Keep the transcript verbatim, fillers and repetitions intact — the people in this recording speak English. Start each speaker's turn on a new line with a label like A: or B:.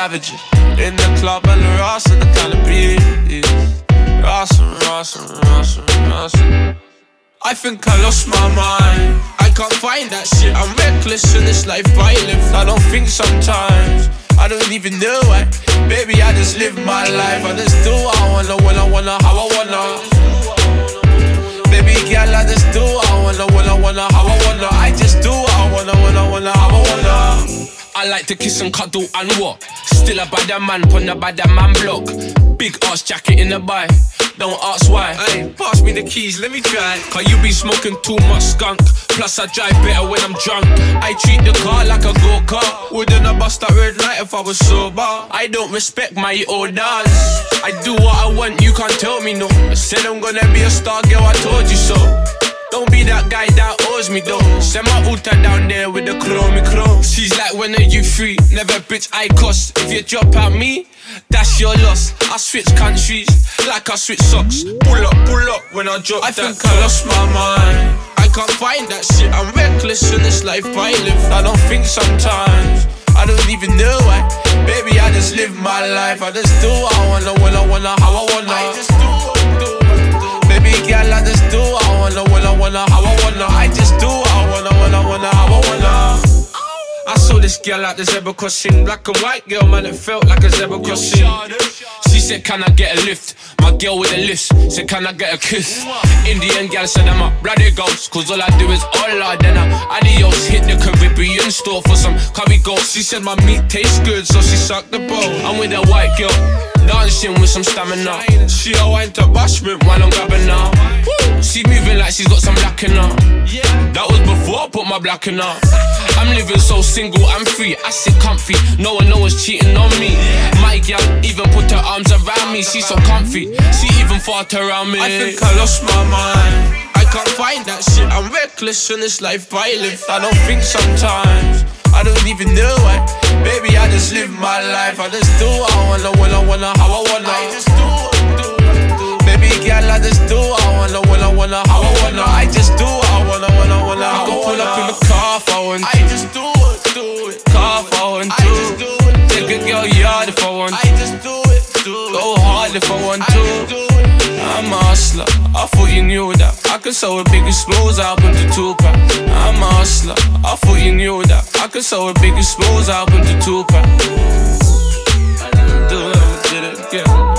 A: ravaging. In the club and the Ross and the kind of breeze. Rossin', rossin', rossin', rossin'. I think I lost my mind. I can't find that shit. I'm reckless in this life I live. I don't think sometimes. I don't even know why. Baby, I just live my life. I just do what I wanna, when I wanna, how I wanna. Baby girl, I just do what I wanna, when I wanna, how I wanna. I just do what I wanna, when I wanna, how I wanna. I like to kiss and cuddle and what? Still a bad man, pon a bad man block. Big ass jacket in the buy. Don't ask why. Hey, pass me the keys, let me try. Cause you be smoking too much skunk. Plus I drive better when I'm drunk. I treat the car like a go-kart. Wouldn't I bust that red light if I was sober? I don't respect my orders. I do what I want, you can't tell me no. I said I'm gonna be a star, girl, I told you so. Don't be that guy that owes me though. Send my ultra down there with the chrome chrome. She's like, when are you free? Never bitch, I cost. If you drop at me, that's your loss. I switch countries like I switch socks. Pull up, pull up when I drop I that. I think I lost my mind. I can't find that shit. I'm reckless in this life I live. I don't think sometimes. I don't even know why. Baby, I just live my life. I just do what I wanna, when I wanna, how I wanna. I just do what I do. Baby girl, I just do what I wanna, when I wanna, how I wanna. I just do what I wanna, when I wanna, how I wanna. I saw this girl at the zebra crossing. Black and white girl, man, it felt like a zebra crossing. She said, can I get a lift? My girl with a list said, can I get a kiss? Indian girl said, I'm a bloody ghost. Cause all I do is hola, then I adios. Hit the Caribbean store for some curry goat. She said my meat tastes good, so she sucked the bowl. I'm with a white girl, dancing with some stamina. She a wine to bashment while I'm grabbing her. She moving like she's got some black in her. That was before I put my black in her. I'm living so single, I'm free, I sit comfy. No one knows cheating on me. My girl even put her arms around me. She's so comfy, she even fought around me. I think I lost my mind. I can't find that shit. I'm reckless in this life I live. I don't think sometimes. I don't even know why. Baby, I just live my life. I just do what I wanna, when I wanna, how I wanna. I just do what I do. Baby girl, I just do what I wanna, when I wanna, how I wanna. I just do what I wanna, when I wanna, how I wanna. I can pull up in the car if I want to. I just do it, do it. Car if I want to. I just do it. Take a girl yard if I want to. I just do it, do it. Go hard if I want to. I just do it. I'm a hustler, I thought you knew that. I could sell a Biggie Smalls album to Tupac. I'm a hustler, I thought you knew that. I could sell a Biggie Smalls album to Tupac. I didn't do it, I did it again.